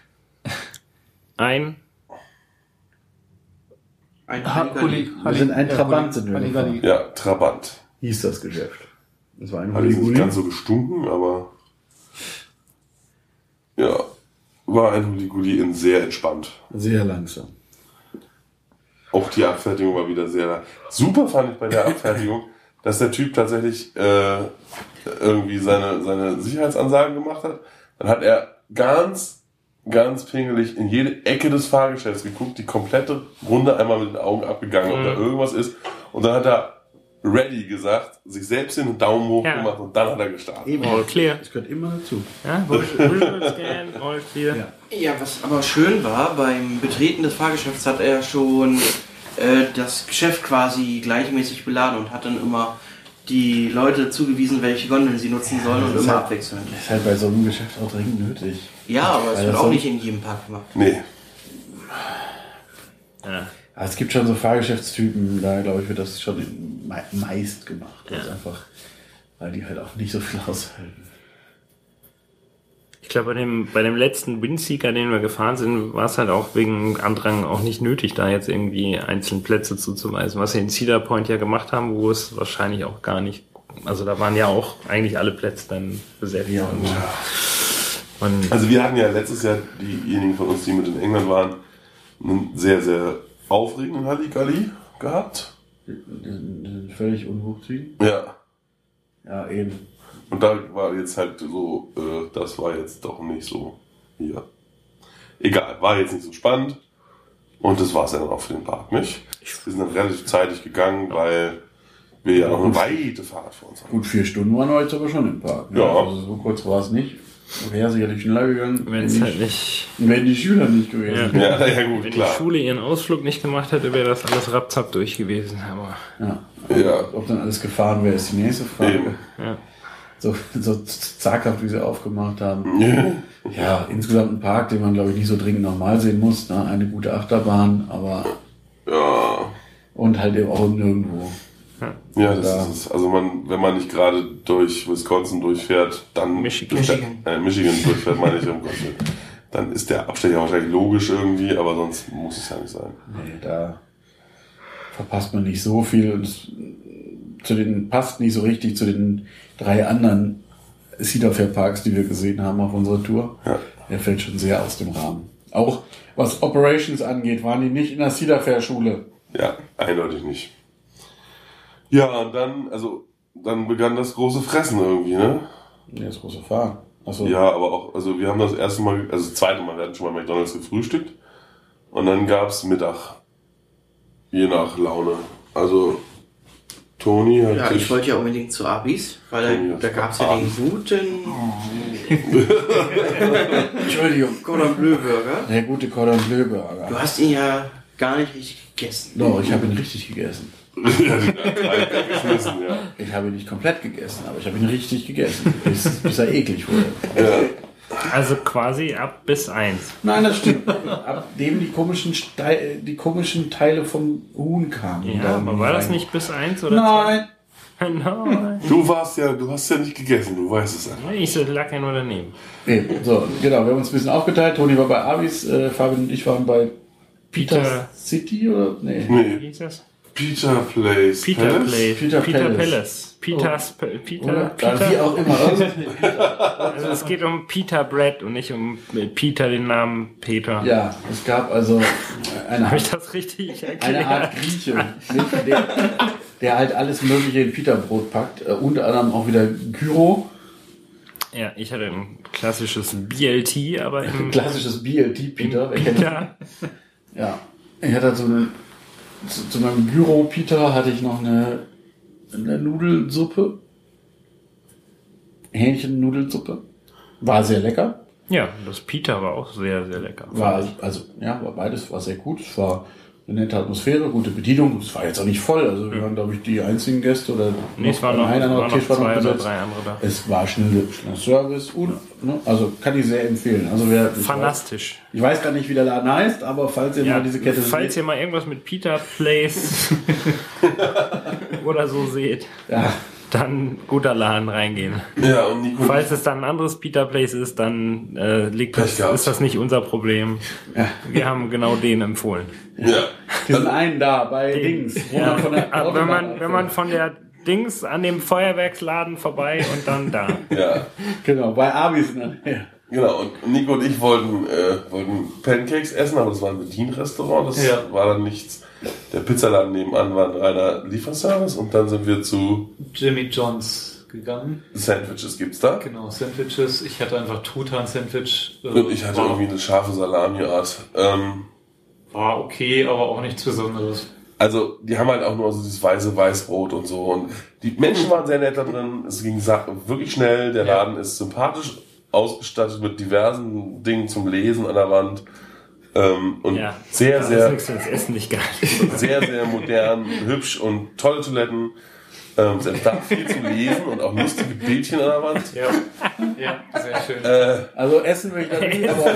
Ein Wir sind ein Trabant, sind wir gefahren. Ja, Trabant. Hieß das Geschäft. Das war ein Hat jetzt nicht Huliguli. ganz so gestunken, aber ja, war ein Huliguli in sehr entspannt. Sehr langsam. Auch die Abfertigung war wieder sehr super, fand ich bei der Abfertigung, dass der Typ tatsächlich irgendwie seine Sicherheitsansagen gemacht hat. Dann hat er ganz pingelig in jede Ecke des Fahrgeschäfts geguckt, die komplette Runde einmal mit den Augen abgegangen, ob da irgendwas ist. Und dann hat er ready gesagt, sich selbst den Daumen hoch gemacht und dann hat er gestartet. Eben. All clear. Das gehört immer dazu. Ja, Visual Scan, all clear. Ja. Ja, was aber schön war, beim Betreten des Fahrgeschäfts hat er schon das Geschäft quasi gleichmäßig beladen und hat dann immer die Leute zugewiesen, welche Gondeln sie nutzen sollen und immer abwechselnd. Das ist halt bei so einem Geschäft auch dringend nötig. Ja, aber es Weil wird das auch so- nicht in jedem Park gemacht. Nee. Ja. Aber es gibt schon so Fahrgeschäftstypen, da glaube ich, wird das schon meist gemacht. Also einfach, weil die halt auch nicht so viel aushalten. Ich glaube, bei dem letzten Windseeker, den wir gefahren sind, war es halt auch wegen Andrang auch nicht nötig, da jetzt irgendwie einzelne Plätze zuzuweisen. Was wir in Cedar Point ja gemacht haben, wo es wahrscheinlich auch gar nicht, also da waren ja auch eigentlich alle Plätze dann besetzt. Ja, Und Also wir hatten ja letztes Jahr, diejenigen von uns, die mit in England waren, einen sehr, sehr aufregenden Halligalli gehabt. Völlig unhochziehen. Ja. Ja, eben. Und da war jetzt halt so, das war jetzt doch nicht so hier. Egal, war jetzt nicht so spannend. Und das war es ja dann auch für den Park, nicht? Wir sind dann relativ zeitig gegangen, weil wir ja noch eine weite Fahrt vor uns haben. Gut 4 Stunden waren wir jetzt aber schon im Park. Ne? Ja. Also so kurz war es nicht. Wäre sicherlich schneller gegangen, wenn es halt nicht, wenn die Schüler nicht gewesen wären. Ja, gut, wenn klar. die Schule ihren Ausflug nicht gemacht hätte, wäre das alles rapzapp durch gewesen. Aber Ja. Ob dann alles gefahren wäre, ist die nächste Frage. Eben. ja. So zaghaft, wie sie aufgemacht haben. Ja, insgesamt ein Park, den man, glaube ich, nicht so dringend nochmal sehen muss. Ne? Eine gute Achterbahn, aber Ja. und halt eben auch nirgendwo. Ja, das ist es. Also wenn man nicht gerade durch Wisconsin durchfährt, dann Michigan. Michigan durchfährt, meine ich, um Gottes Willen. Dann ist der Abstecher wahrscheinlich logisch irgendwie, aber sonst muss es ja nicht sein. Nee, da verpasst man nicht so viel. Und es passt nicht so richtig zu den 3 anderen Cedar Fair Parks, die wir gesehen haben auf unserer Tour. Ja. Der fällt schon sehr aus dem Rahmen. Auch was Operations angeht, waren die nicht in der Cedar Fair Schule. Ja, eindeutig nicht. Ja, und dann begann das große Fressen irgendwie, ne? Nee, das große Fahren. Achso. Ja, aber auch, also wir haben das zweite Mal, wir hatten schon mal McDonalds gefrühstückt und dann gab's Mittag. Je nach Laune. Also Toni hat Ja, ich wollte ja unbedingt zu Abis, weil da gab es ja den guten Entschuldigung. Cordon Bleu Burger. Der gute Cordon Bleu Burger. Du hast ihn ja gar nicht richtig gegessen. Doch, ich habe ihn richtig gegessen. geschmissen, ja. Ich habe ihn nicht komplett gegessen, aber ich habe ihn richtig gegessen, bis er eklig wurde. Ja. Also quasi ab bis 1. Nein, das stimmt. Ab dem die komischen Teile vom Huhn kamen. Ja, aber war das nicht bis 1 oder Nein. 2? Nein. Du hast ja nicht gegessen, du weißt es einfach. Ich lag ja nur daneben. Nee, so, genau, wir haben uns ein bisschen aufgeteilt. Toni war bei Abis, Fabian und ich waren bei Peter City oder? Nee. Wie Nee, hieß das? Peter Place. Peter Palace? Place. Peter Palace. Palace. Oder? Wie auch immer. Also es geht um Peter Bread und nicht um Peter, den Namen Peter. Ja, es gab also eine Habe ich Art, das richtig erklärt? eine Art Grieche, der halt alles Mögliche in Peterbrot packt. Unter anderem auch wieder Gyro. Ja, ich hatte ein klassisches BLT, aber im Klassisches BLT Peter. Wer kennt das? Peter. Ja, ich hatte so eine, zu meinem Gyro Peter hatte ich noch eine Nudelsuppe. Hähnchennudelsuppe. War sehr lecker. Ja, das Peter war auch sehr, sehr lecker. War beides war sehr gut. Es war eine nette Atmosphäre, gute Bedienung. Es war jetzt auch nicht voll. Also wir waren, glaube ich, die einzigen Gäste oder Nee, es waren noch, ein anderer noch Tisch war noch 2 oder besetzt. 3 andere da. Es war schneller Service und, ne, also kann ich sehr empfehlen. Also Fantastisch. ich weiß gar nicht, wie der Laden heißt, aber falls ihr Ja, mal diese Kette falls ihr mal irgendwas mit Peter Place oder so seht, ja, dann guter Laden reingehen. Ja, und Nico. Falls es dann ein anderes Peter Place ist, dann ist das nicht unser Problem. Ja. Wir haben genau den empfohlen. Ja. diesen einen da bei Dings. wo Ja. man von der Aber Autobahn wenn man von der Dings an dem Feuerwerksladen vorbei und dann da. Ja. genau, bei Abis in der Nähe. Genau, und Nico und ich wollten Pancakes essen, aber das war ein Bedienrestaurant, das war dann nichts. Der Pizzaladen nebenan war ein reiner Lieferservice und dann sind wir zu Jimmy John's gegangen. Sandwiches gibt's da. Genau, Sandwiches. Ich hatte einfach Truthahn-Sandwich. Und ich hatte irgendwie eine scharfe Salami-Art. War okay, aber auch nichts Besonderes. Also, die haben halt auch nur so dieses weiße Weißbrot und so. Und die Menschen waren sehr nett da drin. Es ging wirklich schnell. Der Laden ist sympathisch ausgestattet mit diversen Dingen zum Lesen an der Wand. Und Ja. sehr, Das sehr, ist das Essen nicht geil. sehr, sehr modern, hübsch und tolle Toiletten. Selbst da viel zu lesen und auch lustige Bildchen an der Wand. Ja, sehr schön. Also essen will ich da nicht, aber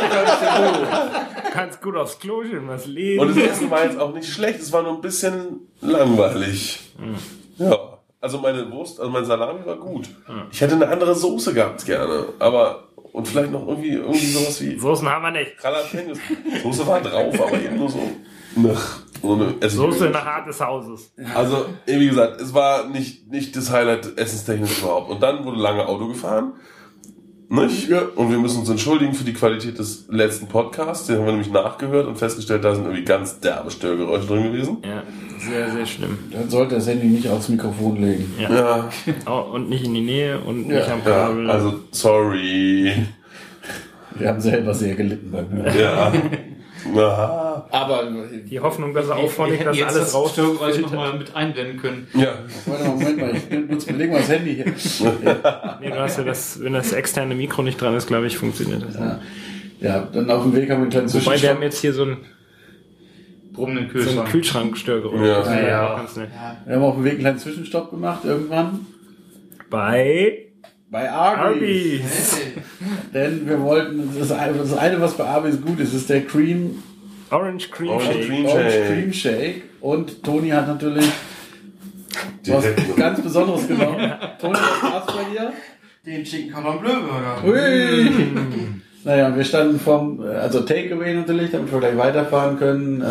Du kannst gut aufs Klo gehen, was lesen. Und das Essen war jetzt auch nicht schlecht, es war nur ein bisschen langweilig. Ja, also meine Wurst, also mein Salami war gut. Ich hätte eine andere Soße gehabt gerne, aber und vielleicht noch irgendwie sowas wie Soßen haben wir nicht. Jalapenos. Soße war drauf, aber eben nur so eine Soße nach Art des Hauses. Also, wie gesagt, es war nicht das Highlight essenstechnisch überhaupt. Und dann wurde lange Auto gefahren. Nicht? Ja. Und wir müssen uns entschuldigen für die Qualität des letzten Podcasts. Den haben wir nämlich nachgehört und festgestellt, da sind irgendwie ganz derbe Störgeräusche drin gewesen. Ja, sehr, sehr schlimm. dann sollte das Handy nicht aufs Mikrofon legen. Ja, Oh, und nicht in die Nähe und nicht am Kabel. also sorry. Wir haben selber sehr gelitten beim Hören. Ja. Aha. Aber Die Hoffnung, dass er auffordert, dass jetzt alles raus. Störgeräusch nochmal mit einblenden können. Ja. warte mal, Moment mal, leg mal das Handy hier. Nee, du hast ja wenn das externe Mikro nicht dran ist, glaube ich, funktioniert das. Ja, dann auf dem Weg haben wir einen kleinen Wobei wir Zwischenstopp. haben jetzt hier so ein Brummenden so ein Kühlschrank. Kühlschrankstörgeräusch. Ja. Das ist Ja. ganz nett. Wir haben auf dem Weg einen kleinen Zwischenstopp gemacht irgendwann. Bei Bei Arby's. Arby's. Denn wir wollten, das eine, was bei Arby's gut ist, ist der Orange Cream Orange Shake. Cream Orange Shake. Cream Shake. Und Toni hat natürlich was Direkt. ganz Besonderes genommen. Toni, was gab's bei dir? Den Chicken Cordon Bleu Burger. Hui! Naja, wir standen also Takeaway natürlich, damit wir gleich weiterfahren können.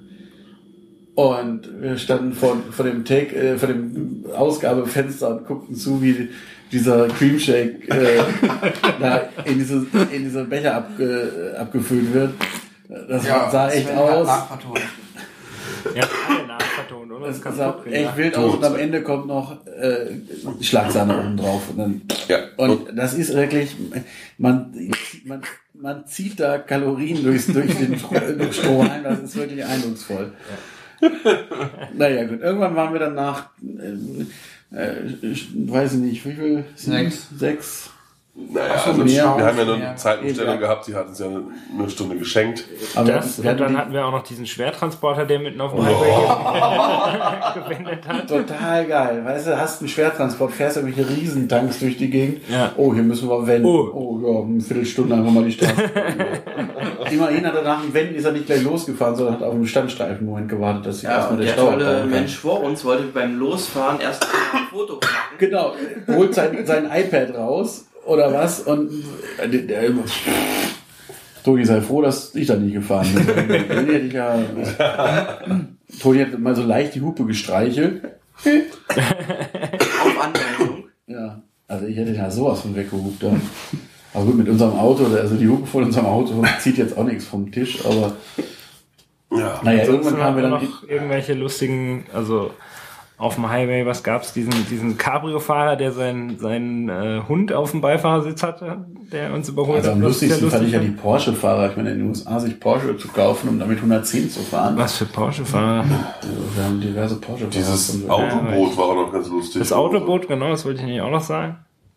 Und wir standen vor dem Ausgabefenster und guckten zu, wie dieser Cream Shake da in diese Becher abgefüllt wird. Das sah echt aus. Ja, alle nachvertont, oder? Das sah echt wild aus und am Ende kommt noch Schlagsahne oben drauf. Und dann Ja. Und das ist wirklich, man zieht da Kalorien durch den Strohhalm, das ist wirklich eindrucksvoll. Naja, gut, irgendwann waren wir dann nach, weiß ich nicht, wie viel? 6. Naja, so, also mehr. wir haben ja nur eine Ja. Zeitumstellung Ja. gehabt, sie hat uns ja eine Stunde geschenkt. Aber Das, wir und dann hatten hatten wir auch noch diesen Schwertransporter, der mitten auf dem Highway gewendet hat. total geil, weißt du, hast einen Schwertransport, fährst irgendwelche Riesentanks durch die Gegend. Ja. Oh, hier müssen wir wenden. Oh. Oh ja, eine Viertelstunde einfach mal die Straße. Immerhin hat er nach dem Wenden ist er nicht gleich losgefahren, sondern hat auf dem Standstreifen Moment gewartet, dass Ja, erstmal und der Stau tolle abbauen kann. Mensch vor uns wollte beim Losfahren erst ein Foto machen. Genau, holt sein iPad raus oder was und der Toni, sei froh, dass ich da nicht gefahren bin. Den hätte ich ja, Toni hat mal so leicht die Hupe gestreichelt. Auf Anweisung. Ja, also ich hätte ja sowas von weggehupt. Ja. Aber gut, mit unserem Auto, also die Hupe von unserem Auto zieht jetzt auch nichts vom Tisch, aber Ja. naja, irgendwann Ansonsten kamen wir dann... noch irgendwelche lustigen, also auf dem Highway, was gab's? Diesen Cabrio-Fahrer, der seinen Hund auf dem Beifahrersitz hatte, der uns überholt Also hat. am was lustigsten sehr fand ich ja die lustig Porsche-Fahrer. Ich meine, in den USA sich Porsche zu kaufen, um damit 110 zu fahren. war. Was für Porsche-Fahrer? Also, wir haben diverse Porsche-Fahrer. Dieses Autoboot war auch noch ganz lustig. Das Autoboot, genau, das wollte ich nämlich auch noch sagen.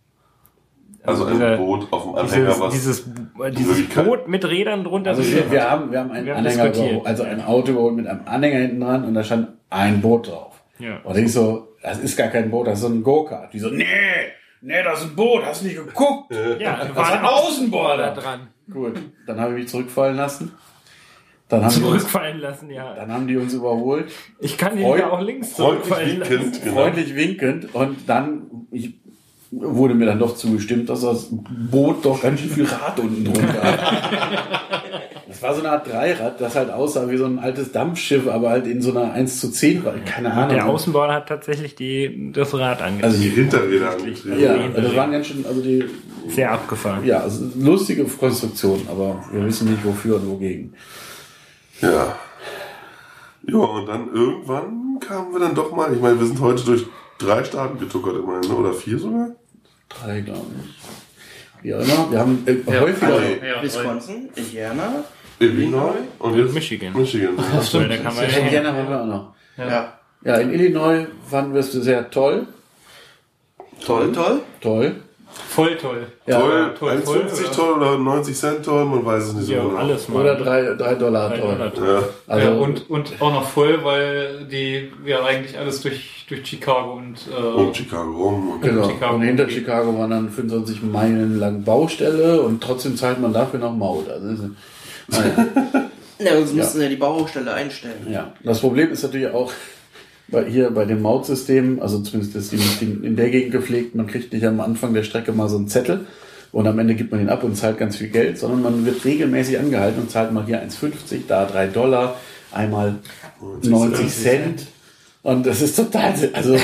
Also ein dieser- Boot auf dem Anhänger, was... Dieses Wirklich Boot mit Rädern drunter. Also wir haben einen Wir haben Anhänger, diskutiert. also ein Auto geholt mit einem Anhänger hinten dran und da stand ein Boot drauf. Ja. Und ich so, das ist gar kein Boot, das ist so ein Go-Kart. Die so, nee, das ist ein Boot, hast du nicht geguckt? Ja, Das war ein Außenborder. dran. Gut, dann habe ich mich zurückfallen lassen. Dann haben, die uns, Zurückfallen lassen, ja. dann haben die uns überholt, Ich kann den Freund- ja auch links freundlich zurückfallen lassen. winkend, genau. freundlich winkend und dann wurde mir dann doch zugestimmt, dass das Boot doch ganz schön viel Rad unten drunter hat. Das war so eine Art Dreirad, das halt aussah wie so ein altes Dampfschiff, aber halt in so einer 1:10, weil keine Ahnung. Der Außenborder hat tatsächlich das Rad angetrieben. Also Die Hinterräder angetrieben. ja, das waren ganz schön, also die, Sehr abgefahren. ja, also lustige Konstruktion, aber wir wissen nicht wofür und wogegen. Ja. Ja, und dann irgendwann kamen wir dann doch mal, ich meine, wir sind heute durch 3 Staaten getuckert immerhin, ne? Oder 4 sogar? 3, glaube ich. Wie auch immer, wir haben häufiger... Wisconsin, Indiana. Illinois und jetzt Michigan. Michigan. Das stimmt, da kann man ja Indiana waren wir auch noch. Ja. Ja, in Illinois fanden wir es sehr toll. Toll. Toll. Voll toll. Ja, Toll, toll, 1,50 oder? toll oder 90 Cent toll, man weiß es nicht so Ja, genau. alles mal. oder $3 toll. Ja. Also, Ja, und auch noch voll, weil die ja eigentlich alles durch Chicago und Um Chicago rum. Und genau. Chicago. Und hinter Chicago waren dann 25 Meilen lang Baustelle und trotzdem zahlt man dafür noch Maut. Also, naja. Ja, sonst mussten ja die Baustelle einstellen. Ja, das Problem ist natürlich auch hier bei dem Mautsystem, also zumindest ist die in der Gegend gepflegt, man kriegt nicht am Anfang der Strecke mal so einen Zettel und am Ende gibt man ihn ab und zahlt ganz viel Geld, sondern man wird regelmäßig angehalten und zahlt mal hier 1,50, da $3, einmal 90 Cent und das ist total, also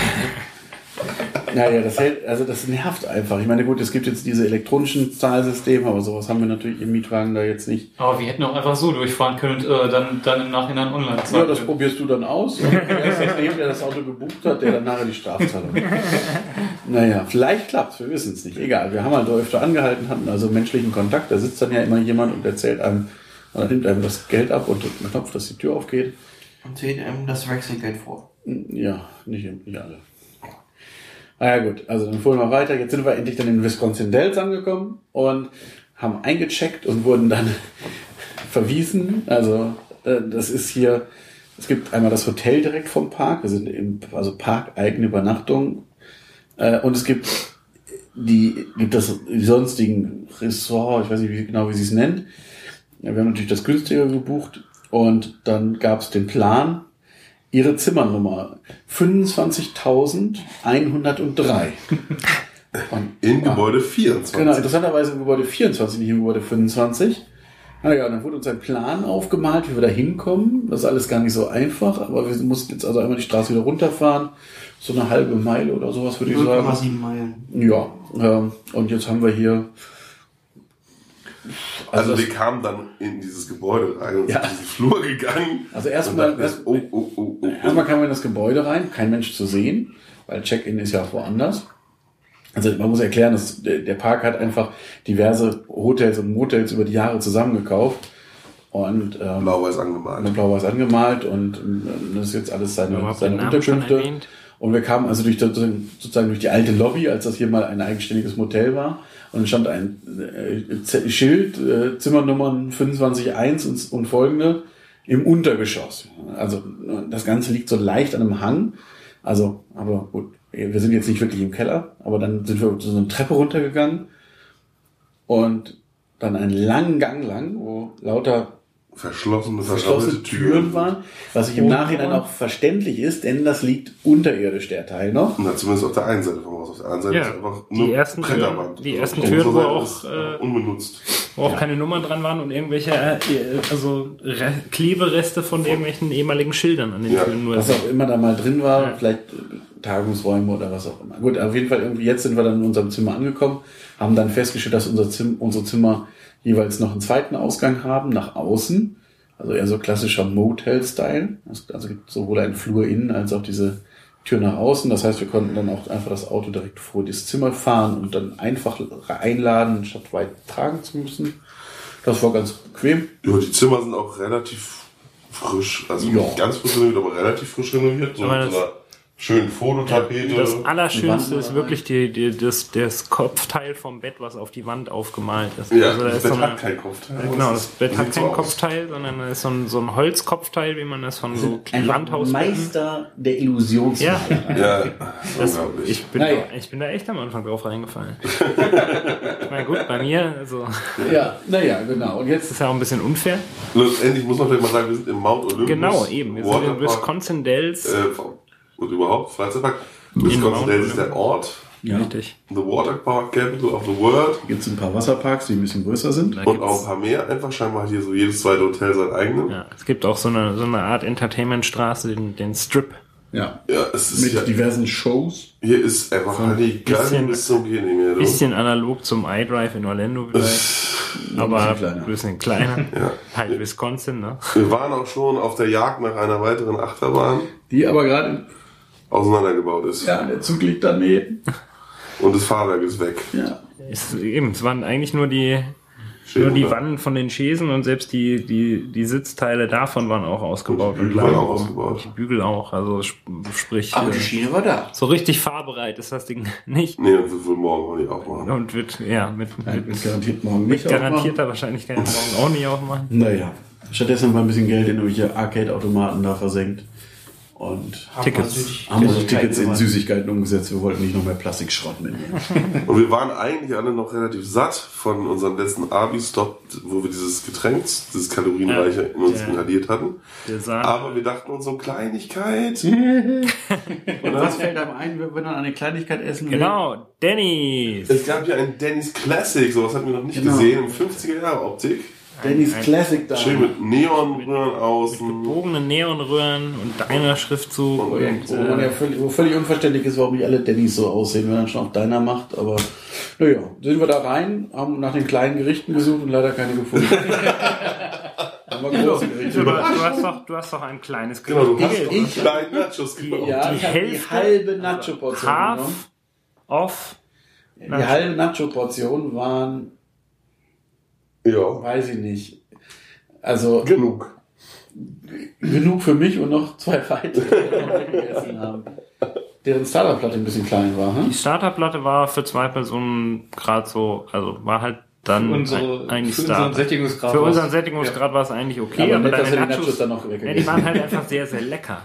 naja, das nervt einfach. Ich meine, gut, es gibt jetzt diese elektronischen Zahlsysteme, aber sowas haben wir natürlich im Mietwagen da jetzt nicht. aber wir hätten auch einfach so durchfahren können und dann im Nachhinein online Ja, zahlen das können. probierst du dann aus. Und der ist das neben, der das Auto gebucht hat, der dann nachher die Strafzahlung. Naja, vielleicht klappt's, wir wissen es nicht. Egal, wir haben halt öfter angehalten, hatten also menschlichen Kontakt. Da sitzt dann ja immer jemand und erzählt einem, oder nimmt einem das Geld ab und drückt einen Knopf, dass die Tür aufgeht. Und zählt einem das Wechselgeld vor. Ja, nicht alle. Ah ja gut, also dann fuhren wir weiter. Jetzt sind wir endlich dann in Wisconsin Dells angekommen und haben eingecheckt und wurden dann verwiesen. Also das ist hier, es gibt einmal das Hotel direkt vom Park, wir sind also parkeigene Übernachtung und es gibt die sonstigen Ressort, ich weiß nicht wie sie es nennt. Ja, wir haben natürlich das günstiger gebucht und dann gab es den Plan, ihre Zimmernummer 25.103. in Gebäude 24. Genau, interessanterweise im Gebäude 24, nicht im Gebäude 25. Naja, dann wurde uns ein Plan aufgemalt, wie wir da hinkommen. Das ist alles gar nicht so einfach, aber wir mussten jetzt also einmal die Straße wieder runterfahren. So eine halbe Meile oder sowas, würde ich sagen. 0,7 Meilen. Ja, und jetzt haben wir hier... Also das- die kamen dann in dieses Gebäude rein und Ja. sind in diesen Flur gegangen. Also Und erstmal dachten, oh. kamen wir in das Gebäude rein, kein Mensch zu sehen, weil Check-in ist ja auch woanders. Also man muss erklären, dass der Park hat einfach diverse Hotels und Motels über die Jahre zusammengekauft und Blau-weiß angemalt und das ist jetzt alles seine Namen Unterkünfte. Und wir kamen also sozusagen durch die alte Lobby, als das hier mal ein eigenständiges Motel war. Und dann stand ein Schild, Zimmernummern 25.1 und folgende im Untergeschoss. Also das Ganze liegt so leicht an einem Hang. Also, aber gut, wir sind jetzt nicht wirklich im Keller, aber dann sind wir so eine Treppe runtergegangen und dann einen langen Gang lang, wo lauter verschlossene Türen waren, was sich im Nachhinein auch verständlich ist, denn das liegt unterirdisch, der Teil noch. Na, zumindest auf der einen Seite vom Haus. Auf der anderen Seite ist einfach nur Bretterwand. Die ersten Türen, wo auch unbenutzt. Wo auch keine Nummern dran waren und irgendwelche Klebereste von irgendwelchen ehemaligen Schildern an den Türen. Nur was auch immer da mal drin war, vielleicht Tagungsräume oder was auch immer. Gut, auf jeden Fall, jetzt sind wir dann in unserem Zimmer angekommen, haben dann festgestellt, dass unsere Zimmer jeweils noch einen zweiten Ausgang haben, nach außen. Also eher so klassischer Motel-Style. Also gibt sowohl einen Flur innen als auch diese Tür nach außen. Das heißt, wir konnten dann auch einfach das Auto direkt vor das Zimmer fahren und dann einfach einladen, statt weit tragen zu müssen. Das war ganz bequem. Ja, die Zimmer sind auch relativ frisch. Also nicht ganz frisch renoviert, aber relativ frisch renoviert. So mit so einer schönen Fototapete. Das Allerschönste ist wirklich das Kopfteil vom Bett, was auf die Wand aufgemalt ist. Ja, also das Bett hat kein Kopfteil. Genau, das Bett hat kein Kopfteil, sondern es ist so ein Holzkopfteil, wie man das von so Landhausbetten. Meister der Illusionsmalerei. Ja, unglaublich. Ich bin da echt am Anfang drauf reingefallen. Ich meine, gut, bei mir, also. Ja, naja, genau. Und jetzt ist ja auch ein bisschen unfair. Letztendlich muss man vielleicht mal sagen, wir sind im Mount Olympus. Genau, eben. Wir sind in Wisconsin Dells. Und überhaupt, Freizeitpark. Wisconsin Dells ist der Ort. Ja. Richtig. The Water Park Capital of the World. Gibt es ein paar Wasserparks, die ein bisschen größer sind. Und auch ein paar mehr. Einfach scheinbar hier so jedes zweite Hotel sein eigenes. Ja, es gibt auch so eine Art Entertainmentstraße, den Strip. Ja, es ist mit diversen Shows. Hier ist einfach die Gang bis zum Gehen nicht mehr. Bisschen analog zum iDrive in Orlando vielleicht. Aber ein bisschen kleiner. Ja. Halt Wisconsin, ne? Wir waren auch schon auf der Jagd nach einer weiteren Achterbahn. Die aber gerade auseinandergebaut ist. Ja, der Zug liegt daneben. Und das Fahrwerk ist weg. Ja. Es waren eigentlich nur die Wannen von den Chaisen und selbst die Sitzteile davon waren auch ausgebaut. Die Bügel waren auch ausgebaut. Die Bügel auch, also sprich. Aber die Schiene war da. So richtig fahrbereit ist das Ding nicht. Nee, und wird wohl morgen auch nicht aufmachen. Und wird garantiert morgen nicht aufmachen. Garantierter Wahrscheinlichkeit morgen auch nicht aufmachen. Naja. Stattdessen haben wir ein bisschen Geld in irgendwelche Arcade-Automaten da versenkt. Und haben unsere Tickets in Süßigkeiten umgesetzt. Wir wollten nicht noch mehr Plastikschrott mitnehmen. Und wir waren eigentlich alle noch relativ satt von unserem letzten Abi-Stop, wo wir dieses Getränk, dieses kalorienreiche in uns inhaliert hatten. Aber wir dachten uns so Kleinigkeit. Und was fällt einem ein, wenn man eine Kleinigkeit essen will? Genau, Denny's. Es gab ja ein Denny's Classic, sowas hatten wir noch nicht gesehen, im 50er-Jahre-Optik. Denny's Classic da. Schön mit Neonröhren außen. Mit gebogenen Neonröhren und deiner Schriftzug. Wo völlig unverständlich ist, warum nicht alle Denny's so aussehen, wenn man schon auf deiner macht. Aber naja, sind wir da rein, haben nach den kleinen Gerichten gesucht und leider keine gefunden. Haben wir große Gerichte. Du hast doch ein kleines Gericht. Genau, du hast doch einen kleinen Nachos genommen. Ja, ich habe die halbe Nacho-Portion genommen. Die halbe Nacho-Portion waren... Ja. Weiß ich nicht. Also. Genug für mich und noch 2 weitere, die noch gegessen haben. Deren Starterplatte ein bisschen klein war. Die Starterplatte war für 2 Personen gerade so, also war halt dann eigentlich für unseren Sättigungsgrad. Für unseren Sättigungsgrad war es eigentlich okay, aber deine Nachos dann noch die waren halt einfach sehr, sehr lecker.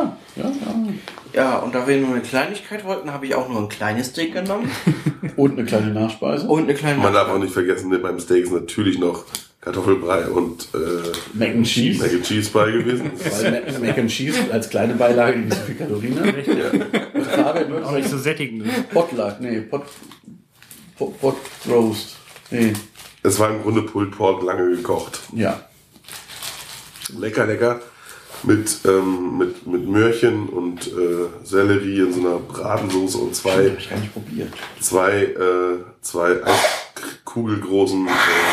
Ja, und da wir nur eine Kleinigkeit wollten, habe ich auch nur ein kleines Steak genommen. Und eine kleine Nachspeise. Man darf auch nicht vergessen, beim Steak ist natürlich noch Kartoffelbrei und Mac and Cheese. Mac and Cheese bei gewesen. Weil Mac and Cheese als kleine Beilage nicht so viel Kalorien hat. Ja. Auch nicht so sättigend. Potluck, Pot Roast. Nee. Es war im Grunde Pulled Pork lange gekocht. Ja. Lecker. Mit Möhrchen und Sellerie in so einer Bratensoße und zwei kugelgroßen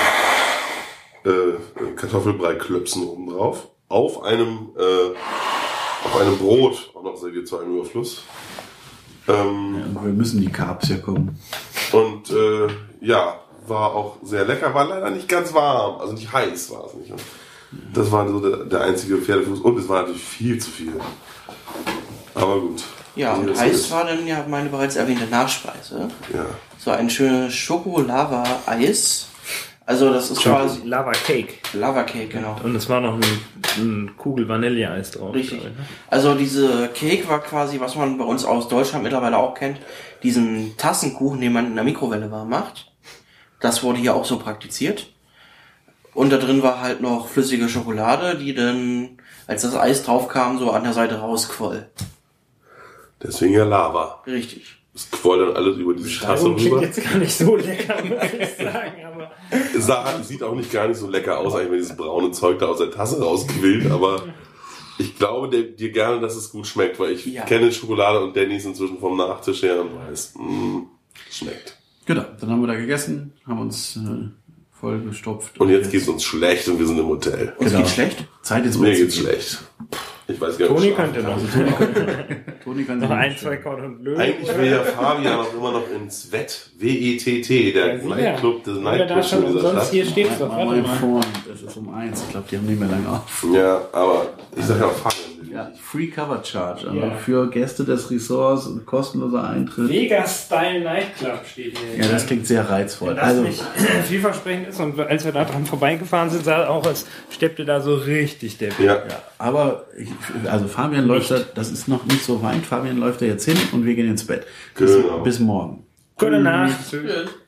Kartoffelbrei-Klöpsen oben drauf. Auf einem Brot, auch noch serviert zu einem Überfluss. wir müssen die Carbs hier kommen. Und war auch sehr lecker, war leider nicht ganz warm, also nicht heiß war es nicht. Und das war so der einzige Pferdefuß und es war natürlich viel zu viel. Aber gut. Ja, und heiß war dann ja meine bereits erwähnte Nachspeise. Ja. So ein schönes Schoko-Lava-Eis. Also das ist quasi Lava Cake. Lava Cake, genau. Und es war noch eine Kugel Vanilleeis drauf. Richtig. glaube ich, ne? Also diese Cake war quasi, was man bei uns aus Deutschland mittlerweile auch kennt, diesen Tassenkuchen, den man in der Mikrowelle warm macht. Das wurde hier auch so praktiziert. Und da drin war halt noch flüssige Schokolade, die dann, als das Eis drauf kam, so an der Seite rausquoll. Deswegen ja Lava. Richtig. Es quoll dann alles über diese Tasse Klingt rüber. jetzt gar nicht so lecker, muss ich sagen. Aber Es sieht auch nicht gar nicht so lecker aus, eigentlich, wenn dieses braune Zeug da aus der Tasse rausquillt, aber ich glaube dir gerne, dass es gut schmeckt, weil ich kenne Schokolade und Dennis inzwischen vom Nachtisch her und weiß, schmeckt. Genau, dann haben wir da gegessen, haben uns vollgestopft. Und jetzt geht's uns schlecht und wir sind im Hotel. Uns geht's schlecht? Zeit jetzt Mir mal geht's zu- schlecht. Ich weiß gar nicht. Toni ob ich könnte noch. Toni kann Noch sich ein, nicht zwei stellen. Korn und Löwen. Eigentlich will ja Fabian auch immer noch ins WETT, der Nightclub des Wenn er da Nightclubs schon in dieser umsonst Stadt. hier steht, doch, warte Mein mal. Freund, es ist um 1. Ich glaube, die haben nicht mehr lange auf. Ja, aber ich sag ja Fabian. Ja, Free Cover Charge. Also Ja. für Gäste des Ressorts und kostenloser Eintritt. Vegas Style Nightclub steht hier. Ja, das klingt sehr reizvoll. Wenn das Also, nicht vielversprechend ist und als wir da dran vorbeigefahren sind, sah auch, als steppte da so richtig der Bild. Ja. ja, aber also Fabian läuft da, das ist noch nicht so weit. Fabian läuft da jetzt hin und wir gehen ins Bett. Genau. Bis morgen. Gute Nacht. Tschüss.